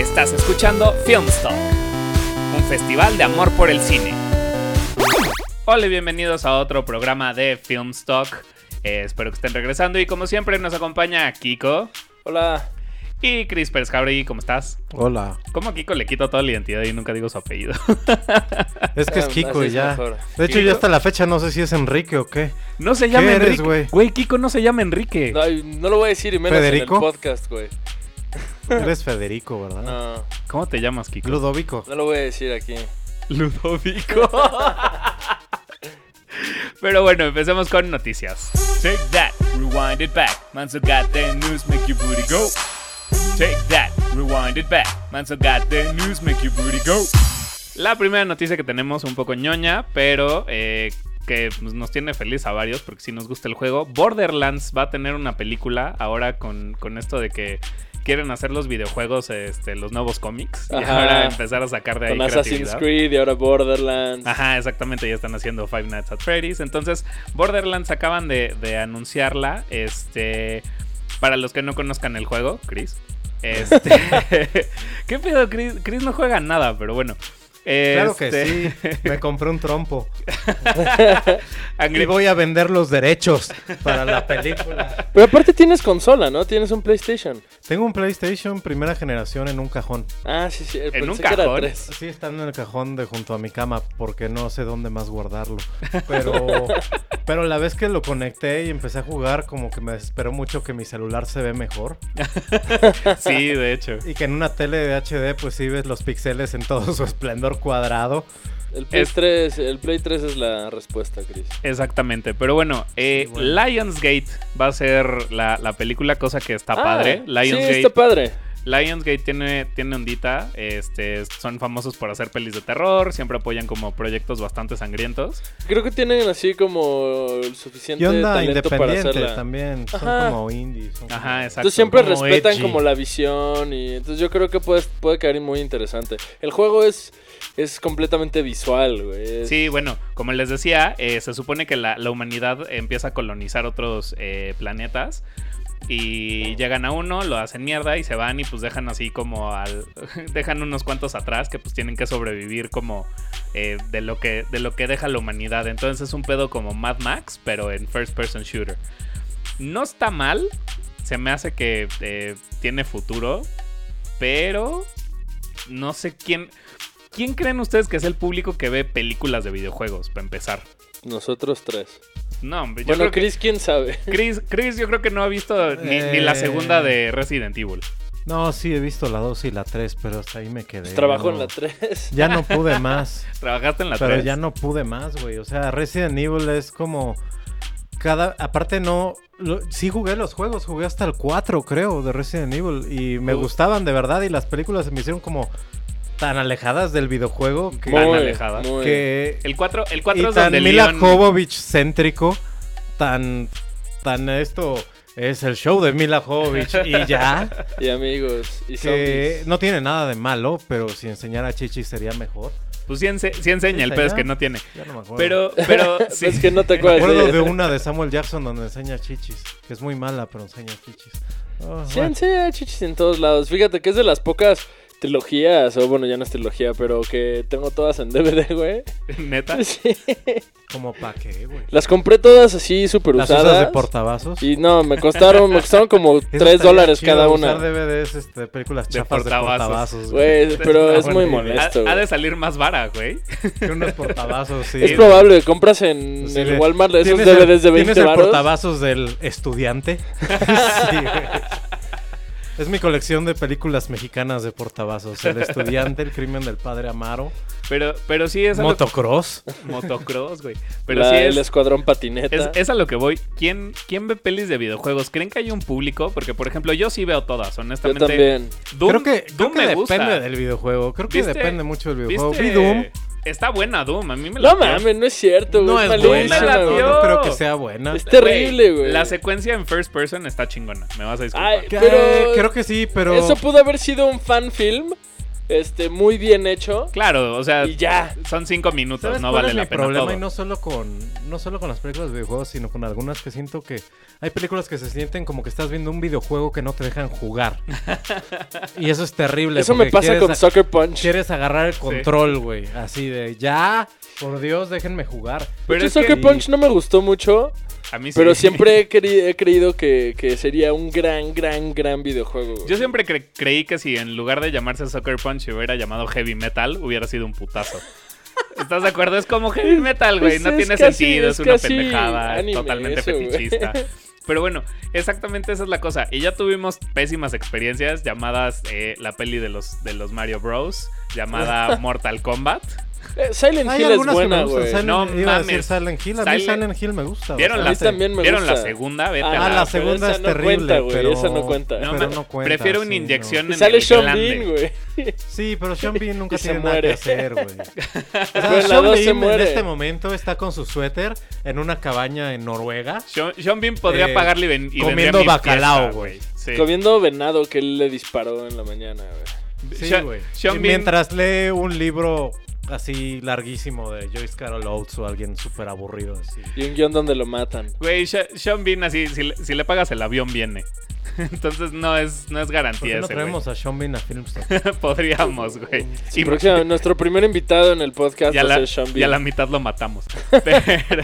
Estás escuchando Filmstock, un festival de amor por el cine. Hola y bienvenidos a otro programa de Filmstock. Espero que estén regresando y como siempre nos acompaña Kiko. Hola. Y Chris Pérez Jauregui, ¿cómo estás? Hola. ¿Cómo a Kiko le quito toda la identidad y nunca digo su apellido? Es que es Kiko y ya. Mejor. De hecho, ¿Kiko? ya hasta la fecha no sé si es Enrique o qué. No se llama ¿Qué eres, Enrique. güey? Güey, Kiko no se llama Enrique. No lo voy a decir y menos ¿Federico? en el podcast, güey. Eres Federico, ¿verdad? No, ¿Cómo te llamas, Kiko? Ludovico. no lo voy a decir aquí. Ludovico. Pero bueno, empecemos con noticias. Take that, rewind it back. Man, so goddamn news make your booty go. Take that, rewind it back. Man, so goddamn news make your booty go. La primera noticia que tenemos un poco ñoña, pero que nos tiene feliz a varios porque sí nos gusta el juego. Borderlands va a tener una película ahora con esto de que quieren hacer los videojuegos, los nuevos cómics. Y Ajá. ahora empezar a sacar de ahí Con Assassin's creatividad. Creed y ahora Borderlands. Ajá, exactamente, ya están haciendo Five Nights at Freddy's. Entonces, Borderlands acaban de anunciarla. Para los que no conozcan el juego, Chris. ¿Qué pedo, Chris? Chris no juega nada, pero bueno. Claro que sí. Me compré un trompo. Y Angry... voy a vender los derechos para la película. Pero aparte tienes consola, ¿no? Tienes un PlayStation. Tengo un PlayStation primera generación en un cajón. Ah, sí, sí. ¿En un pensé que era cajón? 3. Sí, está en el cajón de junto a mi cama porque no sé dónde más guardarlo. Pero la vez que lo conecté y empecé a jugar, como que me desesperó mucho que mi celular se ve mejor. Sí, de hecho. Y que en una tele de HD pues sí ves los píxeles en todo su esplendor cuadrado. El Play 3 es la respuesta, Chris. Exactamente, pero bueno, bueno. Lionsgate va a ser la película, cosa que está padre. Sí, Lionsgate, está padre. Lionsgate tiene ondita, son famosos por hacer pelis de terror, siempre apoyan como proyectos bastante sangrientos. Creo que tienen así como el suficiente Y onda talento para independiente hacerla. también. Son Ajá. como indies. Son Ajá, como- exacto. Entonces siempre como respetan edgy. como la visión y entonces yo creo que puede quedar muy interesante. El juego es completamente visual, güey. Sí, bueno, como les decía, se supone que la humanidad empieza a colonizar otros planetas. Y llegan a uno, lo hacen mierda y se van y pues dejan así como dejan unos cuantos atrás que pues tienen que sobrevivir como de lo que deja la humanidad. Entonces es un pedo como Mad Max, pero en first person shooter. No está mal, se me hace que tiene futuro, pero no sé quién creen ustedes que es el público que ve películas de videojuegos, para empezar. Nosotros 3. No, hombre, yo Bueno, creo que Chris, ¿quién sabe? Chris yo creo que no ha visto ni la segunda de Resident Evil. No, sí, he visto la 2 y la 3, pero hasta ahí me quedé. Trabajó Ya en no- la 3. Ya no pude más. ¿Trabajaste en la Pero 3? ya no pude más, güey. O sea, Resident Evil es como... Aparte no... Sí jugué los juegos, jugué hasta el 4, creo, de Resident Evil. Y me gustaban de verdad y las películas se me hicieron como tan alejadas del videojuego que... Tan alejada. que El 4 y es tan donde Mila Leon... Jovovich céntrico, tan esto es el show de Mila Jovovich y ya, Y amigos, y que zombies. no tiene nada de malo, pero si enseñara chichi sería mejor. Pues sí, enseña, el pedo es que no tiene. Ya no me acuerdo. Pero sí. Es que no te Me acuerdas acuerdo de una de Samuel Jackson donde enseña chichis, que es muy mala, pero enseña chichis. Oh, Sí, bueno. sí, hay chichis en todos lados. Fíjate que es de las pocas trilogías, o bueno, ya no es trilogía, pero que tengo todas en DVD, güey. Neta. Sí. ¿Cómo pa' qué, güey? Las compré todas así súper ¿Las usadas. usas de portavasos? Y no, me costaron como Eso $3 estaría chido, cada usar una. DVDs, películas De chafas de portavasos. portavasos. Güey, pero es muy buena molesto. Ha güey. de salir más vara, güey. Que unos portavasos, sí. Es probable, compras en Sí, el Walmart esos ¿tienes DVDs de 20 ¿Tienes el varos. portavasos del estudiante? Sí, güey. Es mi colección de películas mexicanas de portavasos. El estudiante, El crimen del padre Amaro, Pero sí es a lo... Motocross. Motocross, güey. Pero sí El es... escuadrón patineta. Es a lo que voy. ¿Quién ve pelis de videojuegos? ¿Creen que hay un público? Porque, por ejemplo, yo sí veo todas, Yo honestamente. también. Doom, creo Doom que me depende gusta. del videojuego. Creo que ¿Viste? depende mucho del videojuego. ¿Viste? Vi Doom. Está buena Doom, a mí me la No mames, no es cierto, güey. No es malísima, buena. la güey. dio. No creo que sea buena. Es terrible, güey. La secuencia en first person está chingona, me vas a disculpar. Ay, Que- pero- creo que sí, pero... Eso pudo haber sido un fan film muy bien hecho. Claro, o sea, Y ya. son 5 minutos, ¿Sabes no cuál vale es la mi pena problema? todo. Y no solo con las películas de videojuegos, sino con algunas que siento que hay películas que se sienten como que estás viendo un videojuego que no te dejan jugar. Y eso es terrible. Eso me porque pasa con Sucker Punch. quieres agarrar el control, güey. Así de, ya, por Dios, déjenme jugar. Pero es que- Sucker Punch no me gustó mucho, A mí sí. pero siempre he creído que sería un gran videojuego. Güey. Yo siempre creí que si en lugar de llamarse Sucker Punch se hubiera llamado Heavy Metal, hubiera sido un putazo. ¿Estás de acuerdo? Es como Heavy Metal, güey. Pues No es tiene casi- sentido, es es una casi pendejada, anime totalmente eso, güey. fetichista. Pero bueno, exactamente esa es la cosa. Y ya tuvimos pésimas experiencias llamadas la peli de los Mario Bros, llamada Mortal Kombat. Silent Hay Hill es algunas que buena, me gustan. güey. Silent- No iba a decir mames. Silent Hill. A mí Silent Hill me gusta. ¿Vieron, A la, mí también me ¿vieron la gusta. segunda? Vete Ah, a Ah, la... la pero segunda esa es no terrible, cuenta, güey, pero... esa no cuenta. No, pero ma- no cuenta, prefiero una sí, inyección no. en Sale el Sean glande. Bean, güey. Sí, pero Sean Bean nunca Y se tiene nada que muere. hacer, güey. O sea, Pero en la Sean 2 se Bean muere. en este momento está con su suéter en una cabaña en Noruega. Sean Bean podría pagarle y vendría comiendo a mi bacalao, fiesta, güey. Sí. Comiendo venado que él le disparó en la mañana, güey. Sí, Sean- güey. Sean Y Bean- mientras lee un libro así larguísimo de Joyce Carol Oates o alguien súper aburrido así. Y un guión donde lo matan. Güey, Sean Bean así, si le pagas el avión, viene. Entonces no es ¿Por garantía qué no ese, traemos a Sean Bean a Filmstock? güey. Podríamos, güey. Y nuestro primer invitado en el podcast ya va a la, ser Sean ya la Bean. mitad lo matamos. Pero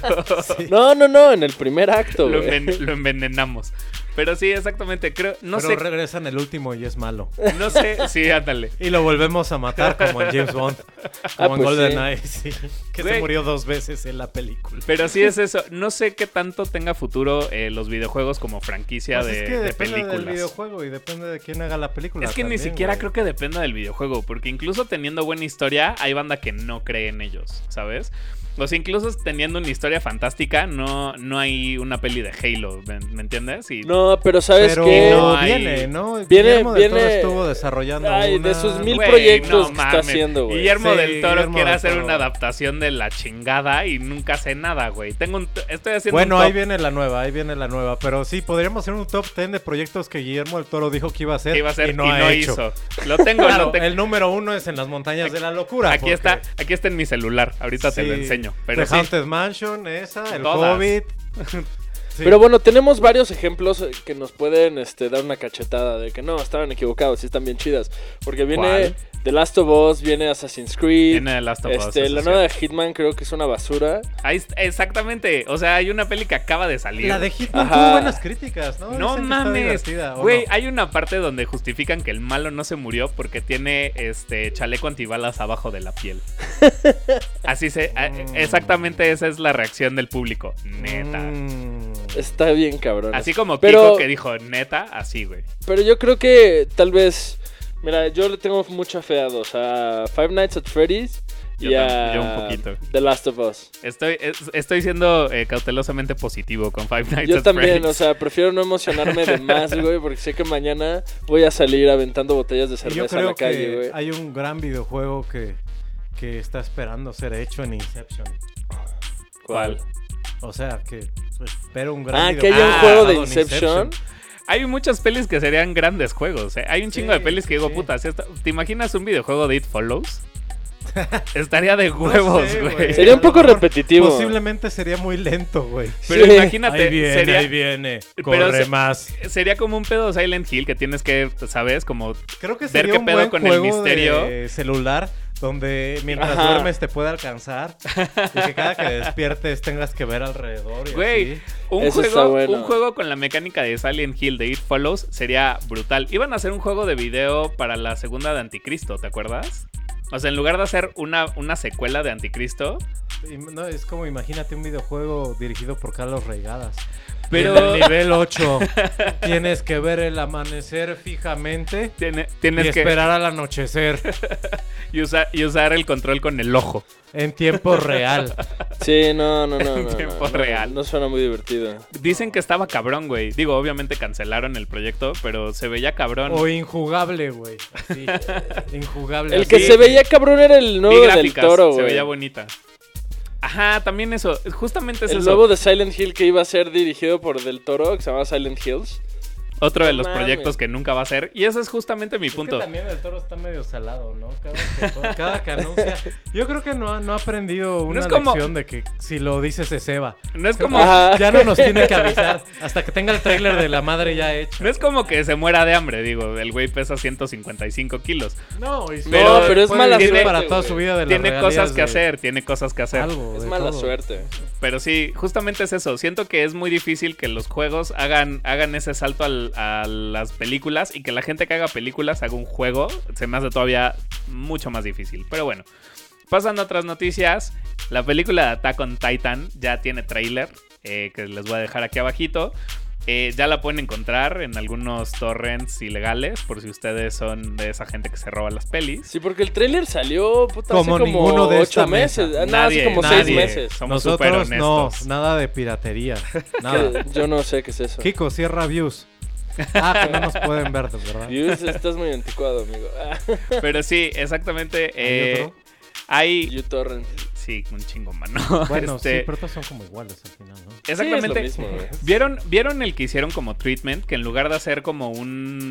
No, en el primer acto, lo, güey. lo envenenamos. Pero sí, exactamente, creo, no Pero sé, regresan el último y es malo. sí, ándale. Y lo volvemos a matar como en James Bond. Como en pues GoldenEye, sí. Que Güey. se murió 2 veces en la película. Pero sí es eso, no sé qué tanto tenga futuro los videojuegos como franquicia Pues de, es que de depende del películas. videojuego y depende de quién haga la película. Es que ni también, siquiera güey. creo que dependa del videojuego, porque incluso teniendo buena historia, hay banda que no cree en ellos, ¿sabes? O sea, incluso teniendo una historia fantástica, no hay una peli de Halo, ¿me entiendes? Y No, pero ¿sabes Pero qué? no hay- viene, ¿no? Viene- Guillermo del Toro viene- estuvo desarrollando Ay, una... de sus 1000 güey, proyectos que está mames. haciendo, güey. Guillermo Sí, del Toro Guillermo quiere del hacer Toro. una adaptación de la chingada y nunca hace nada, güey. Estoy haciendo Bueno, un ahí top viene la nueva. Pero sí, podríamos hacer un top 10 de proyectos que Guillermo del Toro dijo que iba a hacer, que iba a hacer y no ha hecho. hizo. Lo tengo, Claro, lo tengo. el número 1 es En las montañas de la locura. Aquí está porque- en mi celular. Ahorita te lo sí, enseño. Pero The sí. Haunted Mansion, esa, el Todas. Hobbit. Sí. Pero bueno, tenemos varios ejemplos que nos pueden dar una cachetada de que no, estaban equivocados, sí están bien chidas. Porque viene ¿Cuál? The Last of Us, viene Assassin's Creed. Viene The Last of Us, eso la es nueva de cierto. Hitman creo que es una basura. Exactamente. O sea, hay una peli que acaba de salir. La de Hitman Ajá. tuvo buenas críticas, ¿no? No Dicen que está mames. divertida, ¿o Güey, no? hay una parte donde justifican que el malo no se murió porque tiene chaleco antibalas abajo de la piel. Exactamente esa es la reacción del público. Neta. Está bien cabrón. Así como Pero- Kiko que dijo neta, así, güey. Pero yo creo que tal vez... Mira, yo le tengo mucha fe a dos. A Five Nights at Freddy's y Yo a un poquito. The Last of Us. Estoy siendo cautelosamente positivo con Five Nights Yo at también, Freddy's. o sea, prefiero no emocionarme de más, güey, porque sé que mañana voy a salir aventando botellas de Y yo cerveza a creo la calle, que güey. hay un gran videojuego que está esperando ser hecho en Inception. ¿Cuál? O sea, que espero un gran Que haya un Ah, juego de basado en Inception. Hay muchas pelis que serían grandes juegos. Hay un chingo de Sí, pelis que digo, sí. puta, ¿te imaginas un videojuego de It Follows? Estaría de huevos, sé, güey. Sería un poco A lo mejor repetitivo. Posiblemente sería muy lento, güey. Pero Sí. imagínate, Ahí viene. Corre más. sería como un pedo Silent Hill que tienes que, ¿sabes? Como Creo que ver sería qué un pedo buen con el juego misterio. de celular donde mientras Ajá. duermes te puede alcanzar y que cada que despiertes tengas que ver alrededor y Güey, así. Eso está bueno. un juego con la mecánica de Silent Hill de It Follows sería brutal. Iban a hacer un juego de video para la segunda de Anticristo, ¿te acuerdas? O sea, en lugar de hacer una secuela de Anticristo, Y no, es como imagínate un videojuego dirigido por Carlos Reigadas. pero En el nivel 8 tienes que ver el amanecer fijamente tienes y que esperar al anochecer usar el control con el ojo. en tiempo real. Sí, no. En tiempo real. No suena muy divertido. Dicen que estaba cabrón, güey. Digo, obviamente cancelaron el proyecto, pero se veía cabrón. O injugable, güey. Así, injugable. El así. que se veía cabrón era el Vi nuevo del gráficas, Toro, se güey. veía bonita. Ajá, también eso. Justamente es El eso. nuevo de Silent Hill que iba a ser dirigido por Del Toro, que se llama Silent Hills. Otro de No los mames. proyectos que nunca va a ser. Y ese es justamente mi Es punto. que también el Toro está medio salado, ¿no? Cada que anuncia. Yo creo que no ha aprendido una es como- lección de que si lo dice se ceba. No es como... Ajá. Ya no nos tiene que avisar hasta que tenga el tráiler de la madre ya hecho. No es como que se muera de hambre, digo. El güey pesa 155 kilos. No, y Pero- pero es puede mala vivir suerte, para toda güey. su vida de las Tiene regalías cosas que de hacer, tiene cosas que hacer. Algo, Es de mala todo. suerte. Pero sí, justamente es eso. Siento que es muy difícil que los juegos hagan ese salto a las películas y que la gente que haga películas haga un juego. Se me hace todavía mucho más difícil. Pero bueno, pasando a otras noticias. La película de Attack on Titan ya tiene tráiler, que les voy a dejar aquí abajito. Ya la pueden encontrar en algunos torrents ilegales, por si ustedes son de esa gente que se roba las pelis. Sí, porque el tráiler salió puta, Como hace ninguno como de 8 esta meses. mesa. No, hace como 6 meses. Somos súper Nosotros no, honestos. nada de piratería. Nada. Que yo no sé qué es eso. Kiko, cierra views. Ah, que no nos pueden ver, ¿verdad? Views, estás muy anticuado, amigo. Pero sí, exactamente. ¿Hay otro? Hay... uTorrent. Sí, un chingo, mano. Bueno, sí, pero todos son como iguales al final, ¿no? Exactamente. Sí, es lo mismo, güey. ¿Vieron el que hicieron como treatment? Que en lugar de hacer como un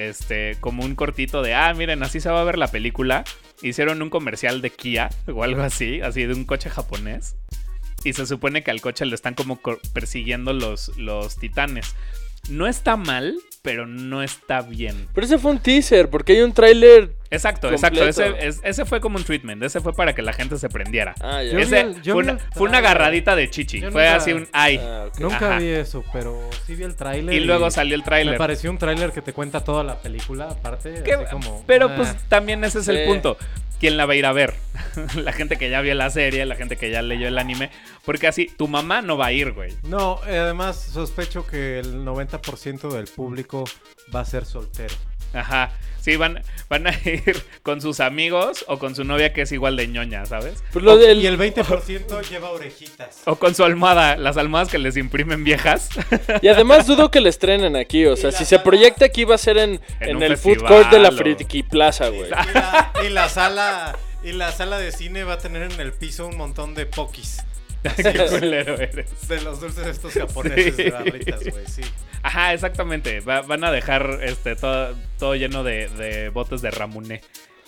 cortito de, miren, así se va a ver la película, hicieron un comercial de Kia o algo así de un coche japonés. Y se supone que al coche lo están como persiguiendo los titanes. No está mal, pero no está bien. Pero ese fue un teaser, porque hay un tráiler. Exacto. Completo. Ese fue como un treatment. Ese fue para que la gente se prendiera. Ah, ya. Yo Ese vi el- yo fue, vi una, el fue una trailer. agarradita de chichi. Yo Fue nunca- así un ay. Ah, ok. Nunca Ajá. vi eso, pero sí vi el tráiler. Y luego salió el Me tráiler. pareció un tráiler que te cuenta toda la película, aparte. Que- así como, pero pues también ese es el Sí. punto. ¿Quién la va a ir a ver? La gente que ya vio la serie, la gente que ya leyó el anime. Porque así, tu mamá no va a ir, güey. No, además sospecho que el 90% del público va a ser soltero. Ajá. Sí, van a ir con sus amigos o con su novia que es igual de ñoña, ¿sabes? Pues lo del. Y el 20% lleva orejitas. O con su almohada, las almohadas que les imprimen viejas. Y además dudo que le estrenen aquí. O sea, la si se sala- proyecta aquí va a ser en un el food festival court de la o- Friki Plaza, güey. Y la sala de cine va a tener en el piso un montón de pokis. Qué culero eres. De los dulces estos japoneses Sí. de barritas, güey, sí. Ajá, exactamente. Van a dejar todo lleno de botes de Ramuné.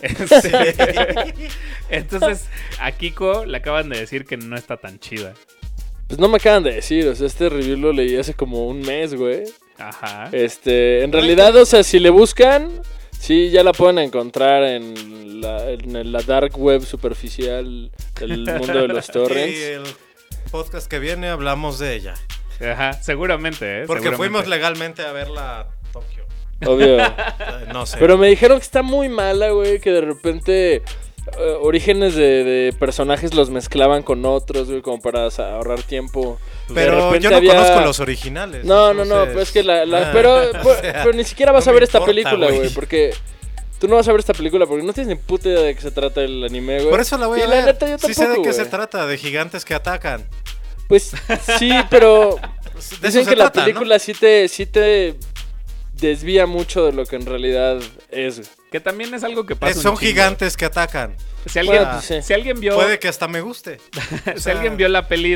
Entonces, a Kiko le acaban de decir que no está tan chida. Pues no me acaban de decir. O sea, este review lo leí hace como un mes, güey. Ajá. En realidad, o sea, si le buscan, sí, ya la pueden encontrar en la dark web superficial del mundo de los Y torrents. el podcast que viene hablamos de ella. Ajá, seguramente, ¿eh? Porque Seguramente. fuimos legalmente a verla a Tokio. Obvio. No sé. Pero me dijeron que está muy mala, güey, que de repente orígenes de personajes los mezclaban con otros, güey, como para ahorrar tiempo. De Pero repente yo no había- conozco los originales. No, entonces- pues es que Ah, pero, o sea, pero ni siquiera vas no a me ver esta importa, película, güey. güey, porque tú no vas a ver esta película porque no tienes ni puta idea de qué se trata el anime, güey. Por eso la voy a Y ver. la neta yo Sí sé tampoco, de qué se güey. trata, de gigantes que atacan. Pues sí, pero De dicen eso que se la trata, película sí te desvía mucho de lo que en realidad es, güey. Que también es algo que ¿no? pasa. Son un chingo. gigantes que atacan. Si alguien, Bueno, sí. si alguien vio. Puede que hasta me guste. O Si sea, alguien vio la peli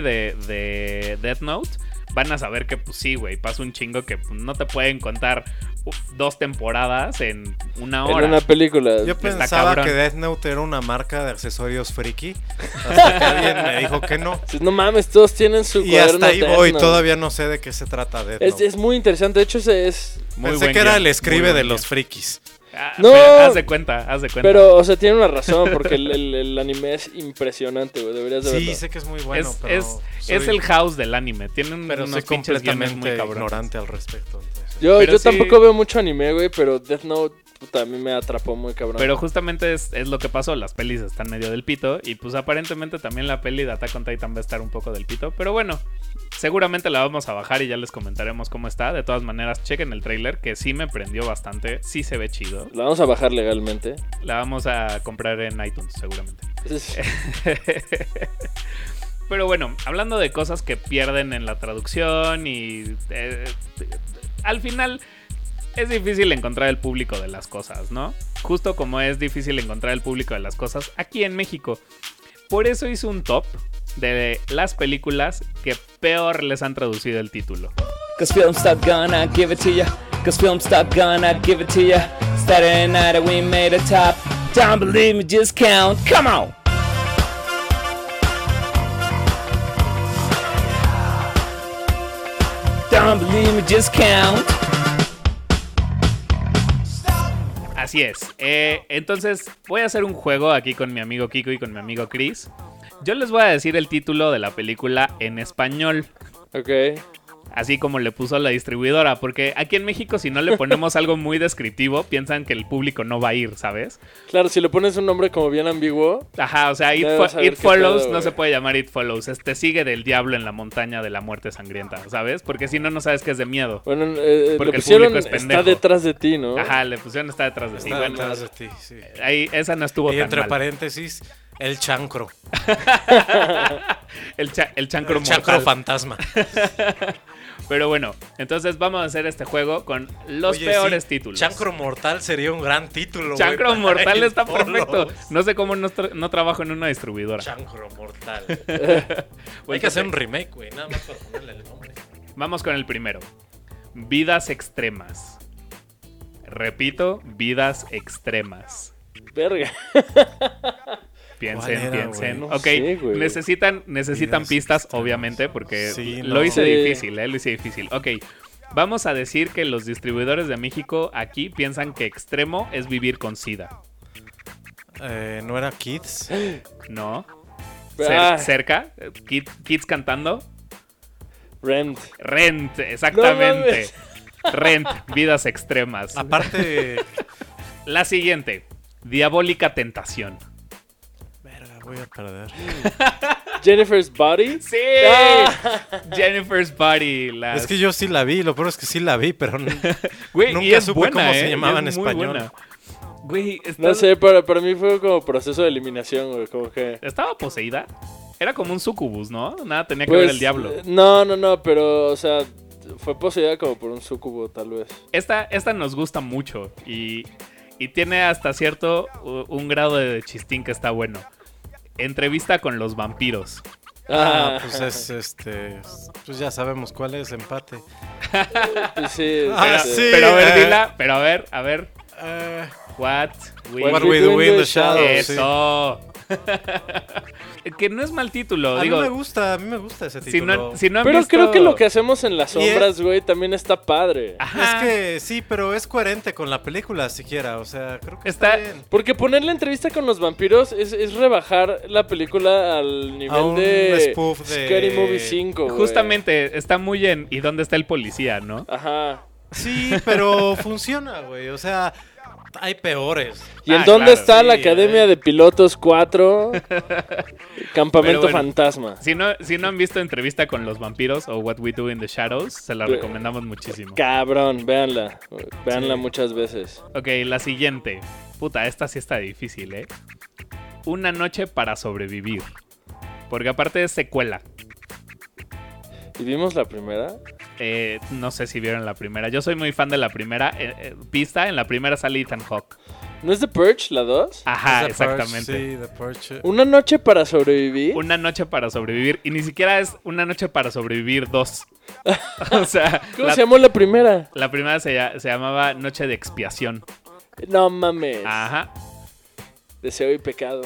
de Death Note, van a saber que, pues sí, güey, pasa un chingo que pues, no te pueden contar 2 temporadas en una En hora. una película. Yo Está pensaba cabrón. que Death Note era una marca de accesorios friki. Hasta que alguien me dijo que no. No mames, todos tienen su Y cuaderno hasta ahí eterno. voy. Todavía no sé de qué se trata Death Note. Es muy interesante. De hecho, es. Muy Pensé buen que era guión, el escribe muy de buen los guión. frikis. No. Pero haz de cuenta. Pero, o sea, tiene una razón, porque el anime es impresionante, güey. Deberías de verlo. Sí, sé que es muy bueno, es, pero es el house del anime. Tiene pero unos soy pinches guiones muy completamente cabrones. ignorante al respecto. Entonces. Yo sí. tampoco veo mucho anime, güey, pero Death Note, puta, a mí me atrapó muy cabrón. Pero justamente es lo que pasó. Las pelis están medio del pito. Y pues aparentemente también la peli de Attack on Titan va a estar un poco del pito. Pero bueno, seguramente la vamos a bajar y ya les comentaremos cómo está. De todas maneras, chequen el tráiler, que sí me prendió bastante. Sí se ve chido. La vamos a bajar legalmente. La vamos a comprar en iTunes seguramente. Pero bueno, hablando de cosas que pierden en la traducción y al final es difícil encontrar el público de las cosas, ¿no? Justo como es difícil encontrar el público de las cosas aquí en México. Por eso hice un top de las películas que peor les han traducido el título. Cause film's not gonna give it to ya. 'cause Filmstock gonna give it to ya. Saturday night we made a top. Don't believe me, just count. Come on. Don't believe me, just count. Así es. Entonces, voy a hacer un juego aquí con mi amigo Kiko y con mi amigo Chris. Yo les voy a decir el título de la película en español. Ok. Así como le puso la distribuidora. Porque aquí en México, si no le ponemos algo muy descriptivo, piensan que el público no va a ir, ¿sabes? Claro, si le pones un nombre como bien ambiguo. Ajá, o sea, Debes saber It qué Follows pedo, no se güey. puede llamar It Follows. Sigue del diablo en la montaña de la muerte sangrienta, ¿sabes? Porque si no, no sabes que es de miedo. Bueno, Porque le el pusieron público es pendejo. está detrás de ti, ¿no? Ajá, le pusieron está detrás de ti. Está Bueno, detrás de ti, sí. ahí, esa no estuvo Y tan entre mal. paréntesis, el chancro. El chancro El chancro mortal. fantasma. Pero bueno, entonces vamos a hacer este juego con los Oye, peores sí, títulos. Chancro mortal sería un gran título. Chancro güey, mortal para está el Follows. perfecto. No sé cómo no trabajo en una distribuidora. Chancro mortal. Bueno, Hay que hacer un remake, güey. Nada más para ponerle el nombre. Vamos con el primero. Vidas extremas. Repito, vidas extremas. Verga. Piensen, ¿Cuál era, piensen. güey? No Ok, sé, güey. necesitan Vidas pistas, extremas. obviamente, porque Sí, lo no. hice Sí. difícil, lo hice difícil. Ok, vamos a decir que los distribuidores de México aquí piensan que extremo es vivir con SIDA. ¿No era Kids? ¿No? Ah. Cerca, Kids cantando. Rent. Rent, exactamente. No Rent, vidas extremas. Aparte... La siguiente, diabólica tentación. Verga, voy a perder. Jennifer's Body. Sí, Ah. Jennifer's Body. Es que yo sí la vi. Lo peor es que sí la vi, pero Güey, nunca y es supe buena, cómo se y llamaba es en muy español. buena. Güey, No sé, para mí fue como proceso de eliminación, güey. Como que. ¿Estaba poseída? Era como un sucubus, ¿no? Nada tenía que Pues, ver el diablo. No, pero, o sea, fue poseída como por un sucubo, tal vez. Esta nos gusta mucho y tiene hasta cierto un grado de chistín que está bueno. Entrevista con los vampiros. Pues es pues ya sabemos cuál es, empate. Pues sí, Ah, este, sí. Pero a ver, dila, pero a ver. Eh, What What we do in the shadows. sí. Eso. Que no es mal título, A digo. mí me gusta ese Si título. no han Pero visto- creo que lo que hacemos en las Y es- sombras, güey, también está padre. Ajá. Es que sí, pero es coherente con la película siquiera, o sea, creo que Está- está bien. Porque poner la entrevista con los vampiros es rebajar la película al nivel A un de spoof de- Scary Movie 5, güey. Justamente está muy en ¿y dónde está el policía, no? Ajá. Sí, pero funciona, güey, o sea, hay peores. ¿Y en Ah, dónde claro, está la sí, Academia de Pilotos 4? Campamento Pero bueno. Fantasma. Si no han visto entrevista con los vampiros o What We Do in the Shadows, se la recomendamos muchísimo. Cabrón, véanla. Véanla Sí. muchas veces. Ok, la siguiente. Puta, esta sí está difícil, ¿eh? Una noche para sobrevivir. Porque aparte es secuela. ¿Y vimos la primera? No sé si vieron la primera. Yo soy muy fan de la primera. Pista, en la primera sale Ethan Hawke. ¿No es The Purge, la 2? Ajá, Es The Purge, exactamente. sí, The Purge. Una noche para sobrevivir. Una noche para sobrevivir. Y ni siquiera es una noche para sobrevivir 2. O sea, ¿Cómo se llamó la primera? la primera se llamaba Noche de Expiación. No mames. Ajá. Deseo y pecado.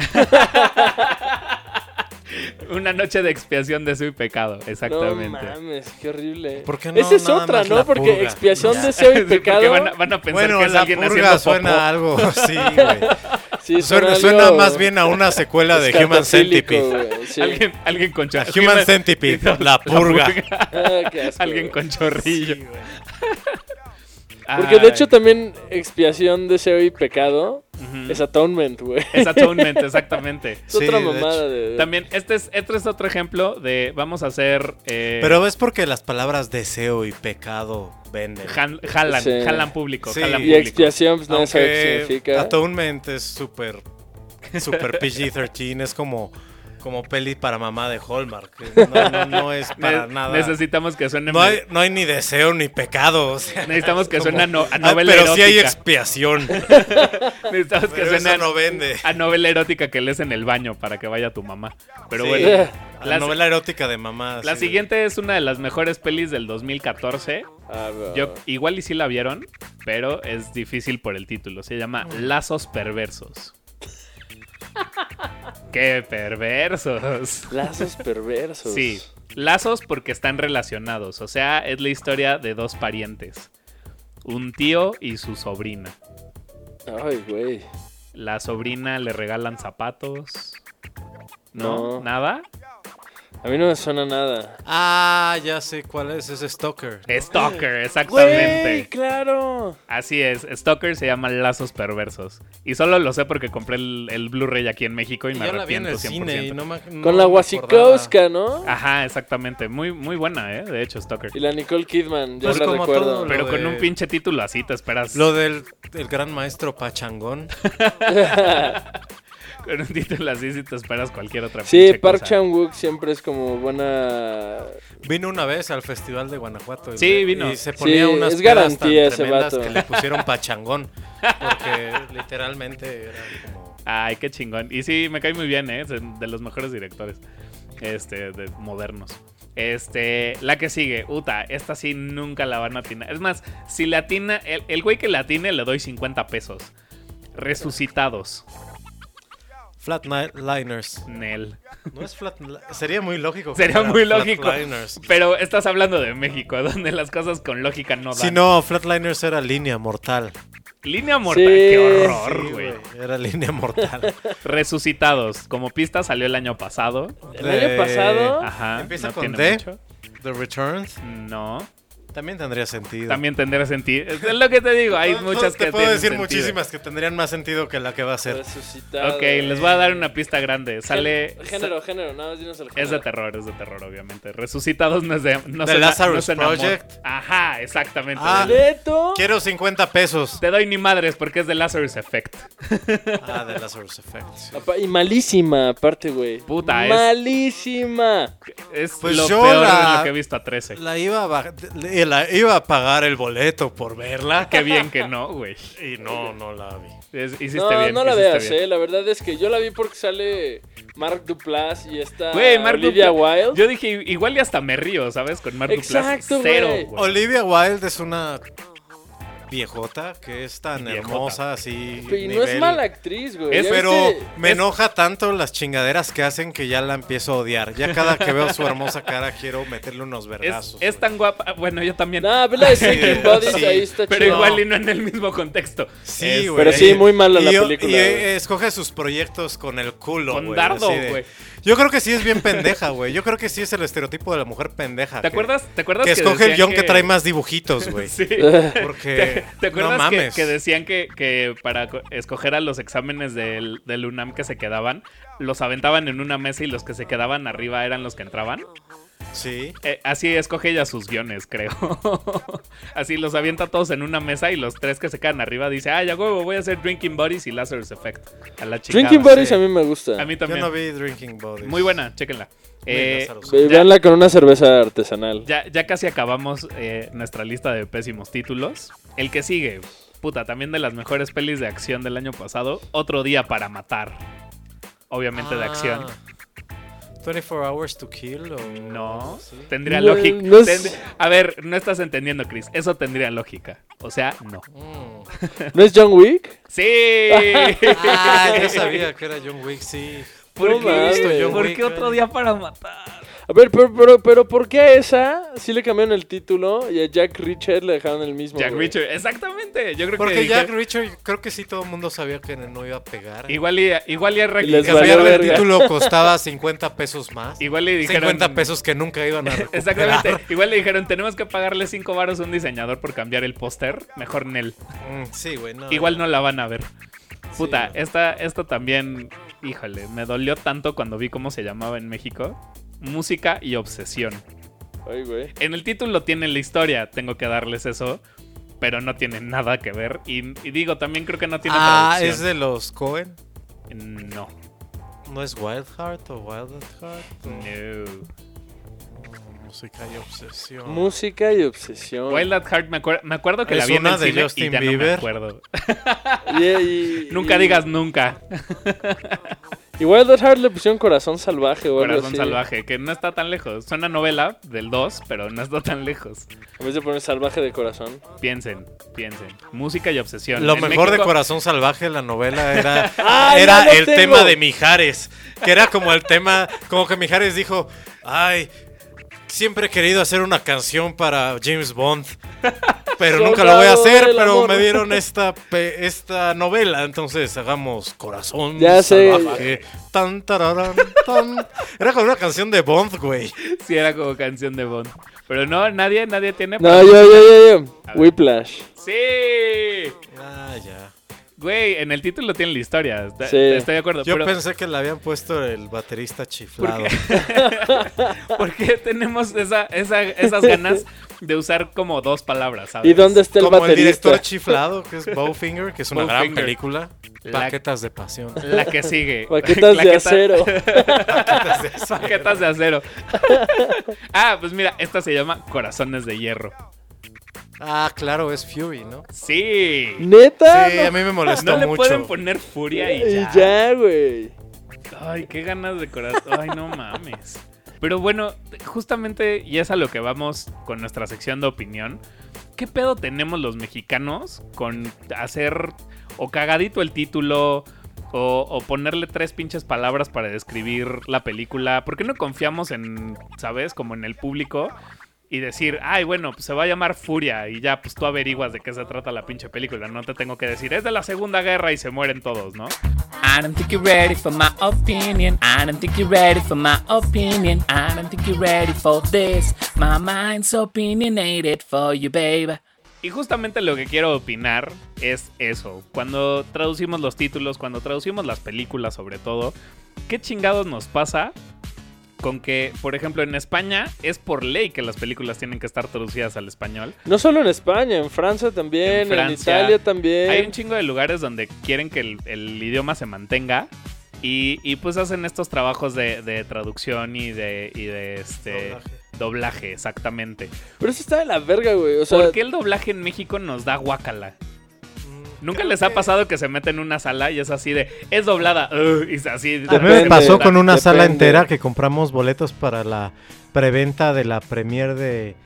Una noche de expiación de su pecado, No exactamente. mames, qué horrible. ¿Por qué no Esa es nada otra, más ¿no? la Porque purga? expiación, Ya. deseo y Sí, porque pecado. van a pensar Bueno, que es la alguien purga haciendo suena popó. a algo, sí, güey. Sí, Suena más bien a una secuela de Human escartafílico, Centipede. güey, sí. Alguien con A chorrillo. Human Centipede, la purga. Ah, qué asco, Alguien güey. con chorrillo. Porque de Ay. hecho también expiación, deseo y pecado Ujú. es atonement, güey. Es Atonement, exactamente. Es Sí, otra de mamada hecho. de... También, este es otro ejemplo de vamos a hacer. Pero es porque las palabras deseo y pecado venden. Jalan, Sí. jalan público. Sí. Jalan Y público. expiación, pues no sabes qué Aunque significa. Atonement es súper PG-13, es como como peli para mamá de Hallmark. No es para nada. Necesitamos que suene... No hay ni deseo ni pecado. O sea, necesitamos que suene a novela pero erótica. sí hay expiación. Necesitamos que Pero suene eso no vende. a novela erótica que lees en el baño para que vaya tu mamá. Pero Sí, bueno, la novela erótica de mamá. la sí. siguiente es una de las mejores pelis del 2014. Yo igual y sí la vieron, pero es difícil por el título. Se llama Lazos Perversos. ¡Qué perversos! Lazos perversos. Sí, lazos porque están relacionados. O sea, es la historia de dos parientes. Un tío y su sobrina. Ay, güey. La sobrina le regalan zapatos. ¿No? No. ¿Nada? A mí no me suena nada. Ah, ya sé cuál es Stalker. Stalker, exactamente. Güey, claro. Así es, Stalker se llama Lazos Perversos. Y solo lo sé porque compré el Blu-ray aquí en México y me Yo la vi en arrepiento el 100%. cine y no Con la me acordaba. Wasikowska, ¿no? Ajá, exactamente. Muy, muy buena, de hecho, Stalker. Y la Nicole Kidman, yo Pues la como recuerdo. todo Pero lo con de- un pinche título así te esperas. Lo del el gran maestro Pachangón. Con un título así sí te esperas cualquier otra Sí, pinche Park cosa. Chan-wook siempre es como buena... Vino una vez al Festival de Guanajuato. Sí, vino. Y se ponía Sí, unas es pedas garantía tan ese tremendas vato. que le pusieron Pachangón. Porque literalmente era como... Ay, qué chingón. Y sí, me cae muy bien, es de los mejores directores de modernos. La que sigue, Uta, esta sí nunca la van a atinar. Es más, si la atina, el güey que la atine le doy 50 pesos. Resucitados. Flatliners. Nel. No es sería muy lógico. que Sería fuera muy lógico. Flatliners. Pero estás hablando de México, donde las cosas con lógica no dan. Si no, Flatliners era línea mortal. Línea mortal, Sí, qué horror, Sí, güey. Era línea mortal. Resucitados. Como pista salió el año pasado. ¿El año pasado? Ajá. Empieza no con tiene D. mucho. The Returns. No. También tendría sentido. También tendría sentido. Es lo que te digo, hay No, muchas te que puedo tienen decir sentido. muchísimas que tendrían más sentido que la que va a ser. Resucitado. Ok, les voy a dar una pista grande. Sale... Género, nada más dinos el género. Es de terror, obviamente. Resucitados no es de... No The se Lazarus no se enamora. Project. Ajá, exactamente. Ah. ¿Leto? Quiero 50 pesos. Te doy ni madres porque es de Lazarus Effect. Ah, The Lazarus Effect. sí. Y malísima, aparte, güey. Puta, es- malísima. Es Pues lo yo peor la- de lo que he visto a 13. La iba a pagar el boleto por verla. Qué bien que no, güey. Y no la vi. Hiciste No, bien. no la hiciste veas, bien. La verdad es que yo la vi porque sale Mark Duplass y está Güey, Mark Olivia Duplass. Wilde. Yo dije, igual y hasta me río, ¿sabes? Con Mark Duplass. Exacto, Cero, güey. güey. Olivia Wilde es una viejota que es tan Viejota. hermosa así. Y no es mala actriz, güey. ¿Ya Pero viste? me enoja tanto las chingaderas que hacen que ya la empiezo a odiar. Ya cada que veo su hermosa cara quiero meterle unos vergazos. Es tan guapa. Bueno, yo también. Nah, ve la de Sinking Bodies, Sí, ahí está pero chido. igual y no en el mismo contexto. Sí, güey. Pero sí, muy mala la Y- película, Y güey. escoge sus proyectos con el culo, Con güey, dardo, así de- güey. Yo creo que sí es bien pendeja, güey. Yo creo que sí es el estereotipo de la mujer pendeja. ¿Te acuerdas Que que escoge el decían guión que trae más dibujitos, güey. Sí. Porque ¿Te acuerdas no que, mames. que decían que para escoger a los exámenes del UNAM que se quedaban, los aventaban en una mesa y los que se quedaban arriba eran los que entraban? Sí. Así escoge ella sus guiones, creo. Así los avienta todos en una mesa y los tres que se quedan arriba dice, ah, ya huevo, voy a hacer Drinking Buddies y Lazarus Effect. A la chingada. Drinking Buddies sí. a mí me gusta. A mí Yo también. no vi Drinking Buddies. Muy buena, chéquenla. Lazarus. Ve- Véanla con una cerveza artesanal. Ya casi acabamos nuestra lista de pésimos títulos. El que sigue, puta, también de las mejores pelis de acción del año pasado, Otro Día para Matar. Obviamente de acción. 24 Hours to Kill o... No, Sí. tendría No, lógica. no es- A ver, no estás entendiendo, Chris. Eso tendría lógica. O sea, no. ¿No es John Wick? ¡Sí! Ah, yo sabía que era John Wick, sí. ¿Por No qué? mames. John ¿Por Wick, qué Otro Día para Matar? A ver, pero ¿por qué a esa sí le cambiaron el título y a Jack Reacher le dejaron el mismo? Jack güey? Reacher, exactamente. Yo creo Porque que Jack Reacher, creo que sí todo el mundo sabía que no iba a pegar. igual y les valió Cambiarle el verga. título costaba 50 pesos más. igual le dijeron 50 pesos que nunca iban a recuperar. Exactamente. Igual le dijeron, tenemos que pagarle 5 varos a un diseñador por cambiar el póster. Mejor Nel. Sí, güey, no. Igual no la van a ver. Puta, Sí. esta también, híjole, me dolió tanto cuando vi cómo se llamaba en México. Música y obsesión. Ay, güey. En el título tiene la historia, tengo que darles eso, pero no tiene nada que ver. Y digo, también creo que no tiene Ah, traducción. ¿es de los Cohen? No. ¿No es Wild Heart o Wild at Heart? No. Música y obsesión. Música y obsesión. Wild at Heart, me acuerdo que Es la vi en una el de cine Justin y ya no me Bieber. acuerdo. Y- Nunca digas nunca. Y Wild at Heart le pusieron Corazón Salvaje o algo Corazón así. Salvaje, que no está tan lejos. Suena novela del 2, pero no está tan lejos. En vez de poner Salvaje de Corazón. Piensen. Música y obsesión. Lo En mejor de México- Corazón Salvaje, la novela, era, ¡Ah, era ya lo el tengo! tema de Mijares. Que era como el tema, como que Mijares dijo, ay, siempre he querido hacer una canción para James Bond, pero nunca lo voy a Soldado hacer, del pero amor. me dieron esta novela, entonces hagamos Corazón Ya sé. Salvaje. Tan, tararán, tan. Era como una canción de Bond, güey. Sí, era como canción de Bond. Pero no, nadie tiene... No, para yo. A ver. Whiplash. ¡Sí! Ah, ya. Güey, en el título tiene la historia. Sí. Estoy de acuerdo. Yo pero pensé que le habían puesto el baterista chiflado. ¿por qué tenemos esas ganas de usar como dos palabras, ¿sabes? ¿Y dónde está el Como el baterista? director chiflado, que es Bowfinger, que es una gran Bowfinger. película. La- Paquetas de pasión. La que sigue. Paquetas de Claqueta- acero. Paquetas de acero. Ah, pues mira, esta se llama Corazones de Hierro. Ah, claro, es Fury, ¿no? Sí. ¿Neta? Sí, a mí me molestó No le mucho. pueden poner furia y ya. Y ya, güey. Ay, qué ganas de corazón. Ay, no mames. Pero bueno, justamente, y es a lo que vamos con nuestra sección de opinión. ¿Qué pedo tenemos los mexicanos con hacer o cagadito el título o ponerle 3 pinches palabras para describir la película? ¿Por qué no confiamos en, sabes, como en el público? Y decir, ay, bueno, pues se va a llamar Furia y ya, pues tú averiguas de qué se trata la pinche película. No te tengo que decir, es de la Segunda Guerra y se mueren todos, ¿no? I don't think you're ready for my opinion. I don't think you're ready for my opinion. I don't think you're ready for this. My mind's opinionated for you, baby. Y justamente lo que quiero opinar es eso. Cuando traducimos los títulos, cuando traducimos las películas sobre todo, ¿qué chingados nos pasa con que, por ejemplo, en España es por ley que las películas tienen que estar traducidas al español? No solo en España, en Francia también, en, Francia. Italia también. Hay un chingo de lugares donde quieren que el idioma se mantenga y pues hacen estos trabajos de traducción y de doblaje, exactamente. Pero eso está de la verga, güey. O sea, ¿Por qué el doblaje en México nos da guácala? ¿Nunca les ha pasado que se meten en una sala y es así de, es doblada? Y es así. A mí me Depende, pasó con una sala depende. entera que compramos boletos para la preventa de la premier de...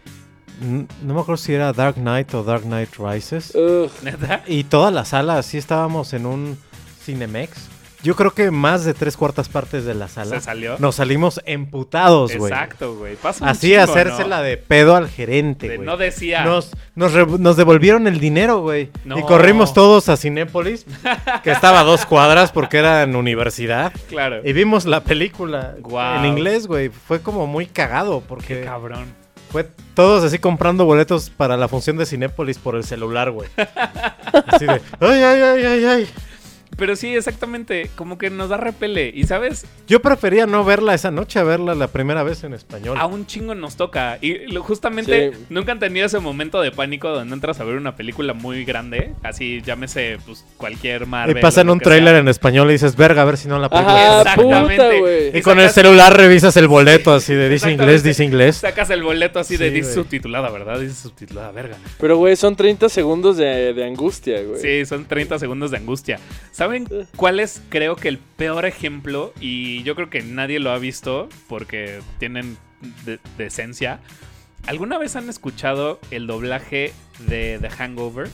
No me acuerdo si era Dark Knight o Dark Knight Rises. ¿Neta? Y toda la sala, así estábamos en un Cinemex. Yo creo que más de 3/4 partes de la sala. ¿Se salió? Nos salimos emputados, güey. Exacto, güey. Pasa un Así chingo, hacérsela ¿no? de pedo al gerente, De güey. no decía. Nos devolvieron el dinero, güey. No. Y corrimos todos a Cinépolis, que estaba a 2 cuadras porque era en universidad. Claro. Y vimos la película Guau. en inglés, güey. Fue como muy cagado Qué porque cabrón. fue todos así comprando boletos para la función de Cinépolis por el celular, güey. Así de, ay, ay, ay, ay, ay. Pero sí, exactamente. Como que nos da repele. Y sabes, Yo prefería no verla esa noche a verla la primera vez en español. a un chingo nos toca. Y justamente Sí. nunca han tenido ese momento de pánico donde entras a ver una película muy grande. Así, llámese, pues, cualquier Y Marvel. pasan o lo un que tráiler sea. en español y dices, verga, a ver si no la película. Ajá, Exactamente. puta, güey. Y con el sacas- celular revisas el boleto así de dice Exactamente. inglés, dice inglés. Sacas el boleto así de Sí, dice güey. subtitulada, ¿verdad? Dice subtitulada, verga. Pero, güey, son 30 segundos de angustia, güey. Sí, son 30 segundos de angustia. ¿Saben cuál es, creo que el peor ejemplo? Y yo creo que nadie lo ha visto porque tienen decencia. ¿Alguna vez han escuchado el doblaje de The Hangover?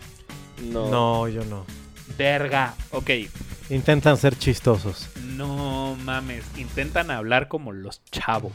No, yo no. Verga. Ok, Intentan ser chistosos. no mames. Intentan hablar como los chavos.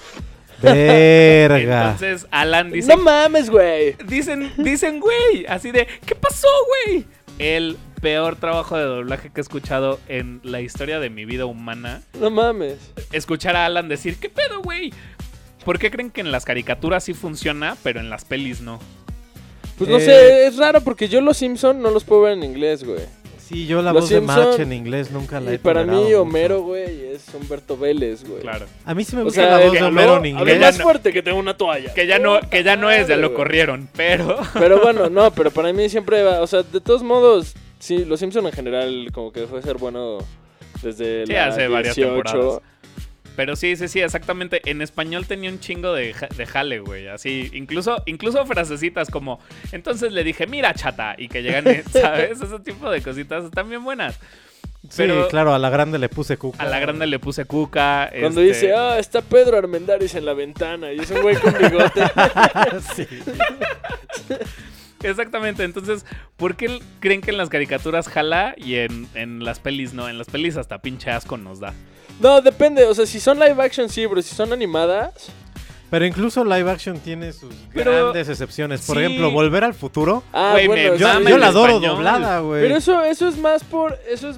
Verga. Entonces Alan dice... No mames, güey. Dicen, güey, así de, ¿qué pasó, güey? El peor trabajo de doblaje que he escuchado en la historia de mi vida humana. No mames. Escuchar a Alan decir, ¿qué pedo, güey? ¿Por qué creen que en las caricaturas sí funciona, pero en las pelis no? Pues no sé, es raro porque yo los Simpson no los puedo ver en inglés, güey. Sí, yo la Los voz de Simpson- March en inglés nunca la he Y para tolerado mí mucho. Homero, güey, es Humberto Vélez, güey. Claro. A mí sí me O gusta sea, la voz de habló- Homero en habló inglés. más fuerte que tengo una toalla. Que ya no es, ya lo Madre, corrieron, pero... Pero bueno, no, pero para mí siempre va, o sea, de todos modos, sí, los Simpson en general como que dejó de ser bueno desde Sí, la hace varias 18. temporadas. Pero sí, exactamente. En español tenía un chingo de jale, güey. Así, incluso frasecitas como, entonces le dije, mira, chata, y que llegan, ¿sabes? Ese tipo de cositas están bien buenas. Pero sí, claro, a la grande le puse cuca. a la grande le puse cuca. Cuando dice, está Pedro Armendáriz en la ventana y es un güey con bigote. Sí. Exactamente, entonces, ¿por qué creen que en las caricaturas jala y en las pelis no? En las pelis hasta pinche asco nos da. No, depende, o sea, si son live action sí, pero si son animadas... Pero incluso live action tiene sus Pero- grandes excepciones. Por sí. ejemplo, Volver al Futuro. Ah, Güey, bueno, me Yo, mama yo el la adoro español. doblada, güey. pero eso es más por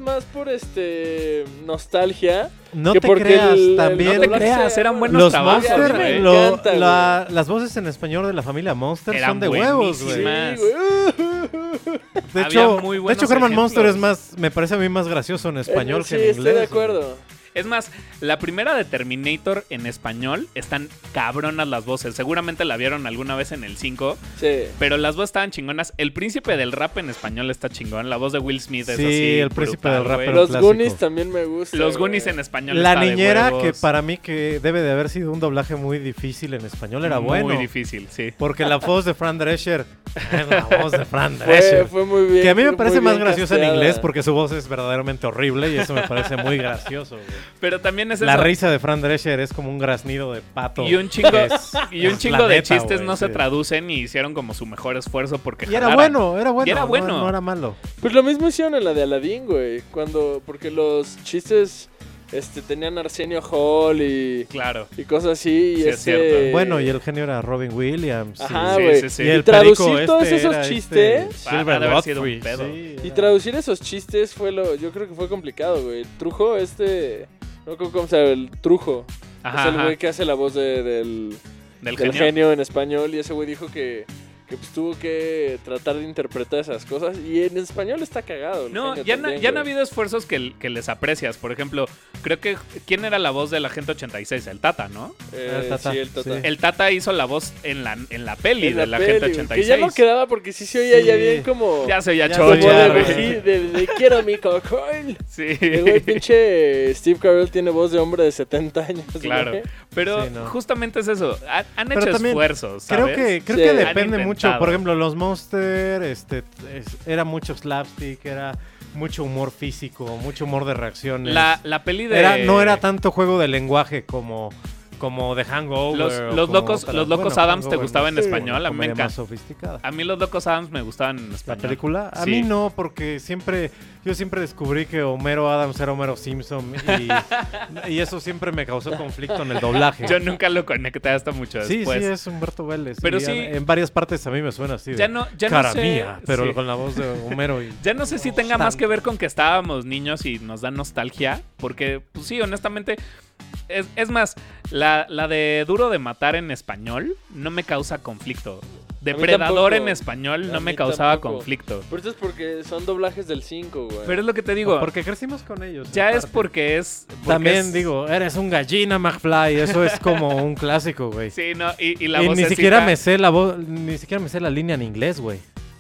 nostalgia. No que te porque creas, el también. No te doblaje creas, sea- eran buenos Los trabajos, Monster, güey. güey. Me encanta, las voces en español de la familia Monster Eran son de huevos, Sí, güey. buenísimas. güey. De Había hecho, muy de buenos hecho Herman Monster es ejemplos. más, me parece a mí más gracioso en español Sí, que en inglés. estoy de güey. acuerdo. Es más, la primera de Terminator en español están cabronas las voces. Seguramente la vieron alguna vez en el 5, Sí. pero las voces estaban chingonas. El príncipe del rap en español está chingón. La voz de Will Smith es Sí, así. el príncipe brutal, del rap, güey. pero Los clásico. Goonies también me gustan. Los güey. Goonies en español La está de niñera, huevos. que para mí que debe de haber sido un doblaje muy difícil en español, era bueno. Muy difícil, sí. Porque la voz de Fran Drescher es la voz de Fran Drescher. Fue muy bien. Que a mí me muy parece más bien graciosa en casteada. inglés porque su voz es verdaderamente horrible y eso me parece muy gracioso, güey. Pero también es La eso. risa de Fran Drescher es como un graznido de pato. Y un chingo, que es- y un es chingo la de neta, chistes güey, no se sí. traducen y hicieron como su mejor esfuerzo porque Y era jalaran. bueno, era bueno. Y era no- bueno. No, era malo. Pues lo mismo hicieron en la de Aladdin, güey. Porque los chistes tenían Arsenio Hall y Claro. cosas así. Sí, es cierto. Bueno, y el genio era Robin Williams. Ajá, Sí, güey. sí, sí. Y el Y traducir perico todos este esos era chistes. Silver Ha de haber sido un Godfrey, pedo. sí, Y era- traducir esos chistes yo creo que fue complicado, güey. Trujo, no creo cómo se llama, el Trujo. Ajá, es el ajá. güey que hace la voz del Del genio. genio. En español. Y ese güey dijo que pues, tuvo que tratar de interpretar esas cosas. Y en español está cagado. el No, genio ya, también, ya han güey. habido esfuerzos que les aprecias. Por ejemplo, creo que... ¿Quién era la voz del Agente 86? El Tata, ¿no? El Tata, Sí, el Tata. sí. El Tata hizo la voz en la peli En la del Agente peli, 86. que ya no quedaba porque sí se oía Sí. ya bien como... Ya se oía Ya como se chocha, oía, de, güey. de quiero mi cocoil. Sí. El güey pinche Steve Carell tiene voz de hombre de 70 años. Claro. güey. Pero Sí, no. justamente es eso. Han Pero hecho también esfuerzos, Creo ¿sabes? que Sí. depende Han mucho. intentado. Por ejemplo, los Monster, era mucho slapstick, era mucho humor físico, mucho humor de reacciones. La peli de... No era tanto juego de lenguaje como The Hangover. Los o como locos- otras. los Locos Adams, ¿te Hangover gustaba no en sé, español? una A mí me comedia encanta. más sofisticada. A mí los Locos Adams me gustaban en ¿La español. película? A Sí. mí no, porque yo siempre descubrí que Homero Adams era Homero Simpson y eso siempre me causó conflicto en el doblaje. Yo nunca lo conecté hasta mucho Sí, después. sí, es Humberto Vélez. Pero y sí- en varias partes a mí me suena así. De, Ya no cara sé... mía, pero sí. con la voz de Homero. Y, Ya no sé si tenga más que ver con que estábamos niños y nos da nostalgia, porque, pues sí, honestamente, es más, la de Duro de Matar en español no me causa conflicto. Depredador tampoco. en español A no mí me causaba tampoco. conflicto. Pero esto es porque son doblajes del 5, güey. Pero es lo que te digo, porque crecimos con ellos. ya es aparte. porque es... porque También es- digo, eres un gallina, McFly. Eso es como un clásico, güey. Sí, no, y la Y voz ni siquiera me sé la voz, ni siquiera me sé la línea en inglés, güey.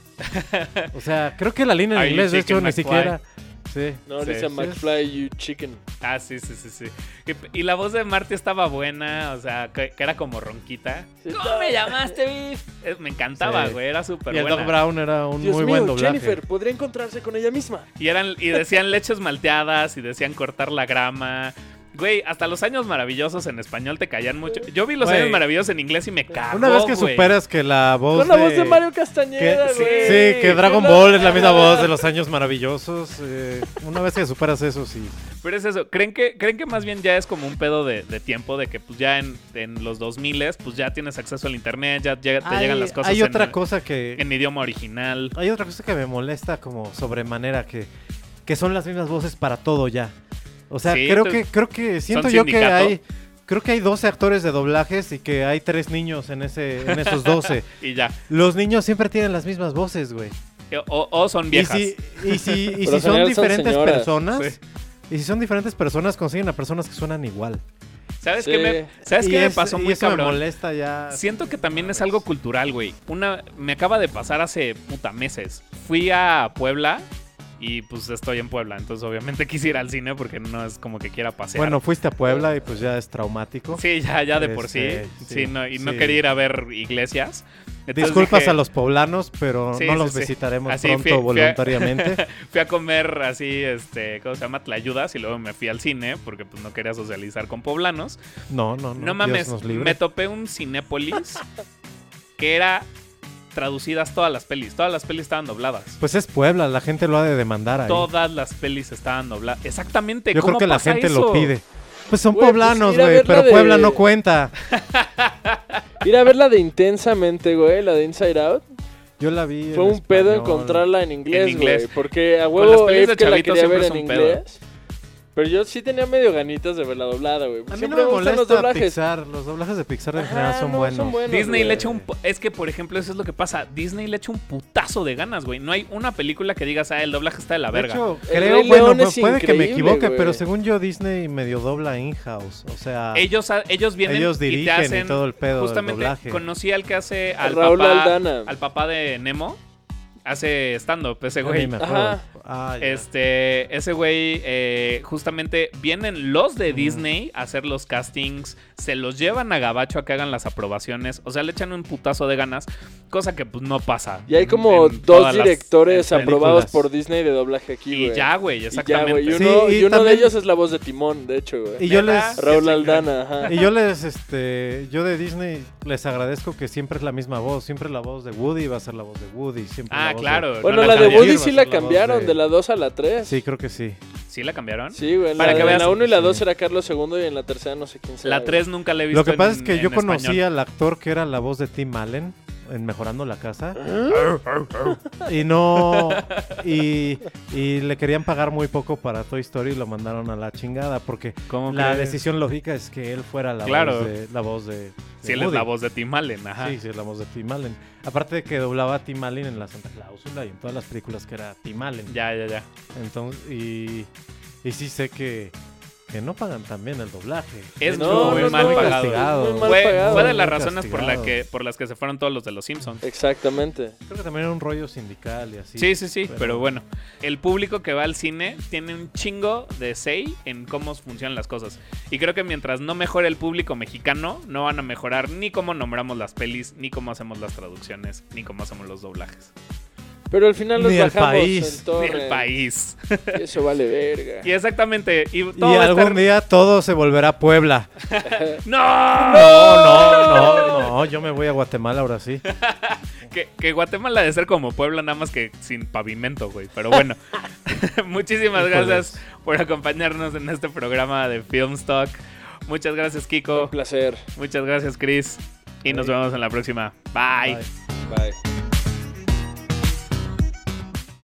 O sea, creo que la línea en Are you inglés, de hecho, chicken, ni McFly? siquiera. Sí. No, Sí. dice McFly, you chicken. Ah, sí. Y la voz de Marty estaba buena, o sea, que era como ronquita. Sí, ¿Cómo me llamaste, Biff? Me encantaba, Sí. güey, era súper Y el buena. Doc Brown era un Dios muy mío, buen doblaje. Jennifer, podría encontrarse con ella misma. Y decían leches malteadas y decían cortar la grama. Güey, hasta los años maravillosos en español te caían mucho. Yo vi los Güey. años maravillosos en inglés y me cagó, Una vez que güey. superas que la voz Con la voz de Mario Castañeda, que- güey. Sí, que Dragon Ball es la misma voz de los años maravillosos. Una vez que superas eso, sí. Pero es eso, ¿creen que más bien ya es como un pedo de tiempo? De que pues ya en los 2000 pues ya tienes acceso al internet, ya te llegan las cosas Hay otra en, cosa que... en idioma original. Hay otra cosa que me molesta como sobremanera, que son las mismas voces para todo ya. O sea, Sí, creo que siento ¿son yo que sindicato? creo que hay 12 actores de doblajes y que hay 3 niños en esos 12. Y ya. Los niños siempre tienen las mismas voces, güey. O son viejas. Y si Por lo son general son diferentes señoras. personas, Sí. y si son diferentes personas, consiguen a personas que suenan igual. ¿Sabes Sí. qué me pasó muy eso me cabrón? molesta ya. Siento que también es algo cultural, güey. Me acaba de pasar hace meses. Fui a Puebla Y pues estoy en Puebla, entonces obviamente quise ir al cine porque no es como que quiera pasear. Bueno, fuiste a Puebla y pues ya es traumático. Sí, ya de por sí. Sí, no, y no quería ir a ver iglesias. Entonces Disculpas dije, a los poblanos, pero Sí, no sí, los sí. visitaremos Así pronto voluntariamente. Fui a comer así, ¿cómo se llama? Tlayudas, y luego me fui al cine porque pues no quería socializar con poblanos. No No mames, Dios nos libre. me topé un Cinépolis que era traducidas todas las pelis. Todas las pelis estaban dobladas. Pues es Puebla, la gente lo ha de demandar ahí. Todas las pelis estaban dobladas. Exactamente. Yo creo ¿cómo que la pasa gente eso? lo pide. Pues son Güey, pues poblanos, ir a güey, ver la pero de- Puebla no cuenta. Ir a ver la de Intensamente, güey, la de Inside Out. Yo la vi Fue en un pedo español. encontrarla en inglés, inglés. güey. Porque a Con huevo las pelis de es que la chavitos quería ver siempre en es un pedo. inglés. Pero yo sí tenía medio ganitas de verla doblada, güey. A mí no Siempre me gustan los molesta doblajes. Pixar. Los doblajes de Pixar en general Ajá, son no, buenos. son buenos. Disney güey. le echa es que, por ejemplo, eso es lo que pasa. Disney le echa un putazo de ganas, güey. No hay una película que digas, el doblaje está de la De verga. hecho, El creo, Rey bueno, León es puede que me increíble, equivoque, güey. pero según yo Disney medio dobla in-house. O sea, Ellos vienen ellos y te dirigen hacen y todo el pedo del justamente doblaje. conocí al que hace al Raúl papá, Aldana. al papá de Nemo. Hace stand-up ese ya güey. ni me acuerdo. Ajá. Ah, ya. Ese güey, justamente vienen los de Disney a hacer los castings, se los llevan a Gabacho a que hagan las aprobaciones, o sea, le echan un putazo de ganas, cosa que pues no pasa. Y hay como en todas dos las- directores en aprobados películas. por Disney de doblaje aquí, Y güey. ya, güey, Y ya, exactamente. güey. Y Sí, uno, y y uno de también- ellos es la voz de Timón, de hecho, güey. Y yo ¿Neta? les... Raúl Sí, Aldana, ajá. Y yo yo de Disney les agradezco que siempre es la misma voz. Siempre la voz de Woody va a ser la voz de Woody. Siempre Ah, la voz claro. Bueno, no la de cambiaron. Woody Va a sí ser la la voz cambiaron, de- de la 2 a la 3. Sí, creo que sí. ¿Sí la cambiaron? Sí, güey. Para que En veas- la 1 y la 2 Sí. era Carlos II y en la tercera no sé quién sea. La 3 nunca la he visto. Lo que pasa es que yo en conocí español. al actor que era la voz de Tim Allen en Mejorando la Casa. Y no. Y le querían pagar muy poco para Toy Story y lo mandaron a la chingada. Porque ¿Cómo la crees? decisión lógica es que él fuera la Claro. voz de Sí, él es Woody. la voz de Tim Allen, ajá. Sí, es la voz de Tim Allen. Aparte de que doblaba a Tim Allen en la Santa Cláusula y en todas las películas que era Tim Allen. Ya. Entonces, y sí sé que no pagan tan bien el doblaje. Es No, muy no, mal no, pagado. castigado. muy mal Fue pagado. de las Muy razones castigado. por las que se fueron todos los de los Simpsons. Exactamente. Creo que también era un rollo sindical y así. Sí, pero bueno, el público que va al cine tiene un chingo de say en cómo funcionan las cosas. Y creo que mientras no mejore el público mexicano, no van a mejorar ni cómo nombramos las pelis, ni cómo hacemos las traducciones, ni cómo hacemos los doblajes. Pero al final los Ni el bajamos país. en torrent. Del país. Y eso vale verga. Y exactamente. Y, Y todo va a algún estar- día todo se volverá a Puebla. ¡No! No, yo me voy a Guatemala ahora sí. Que Guatemala ha de ser como Puebla, nada más que sin pavimento, güey. Pero bueno, muchísimas Híjoles. gracias por acompañarnos en este programa de Filmstock. Muchas gracias, Kiko. Un placer. Muchas gracias, Chris. Y nos vemos en la próxima. Bye. Bye. Bye.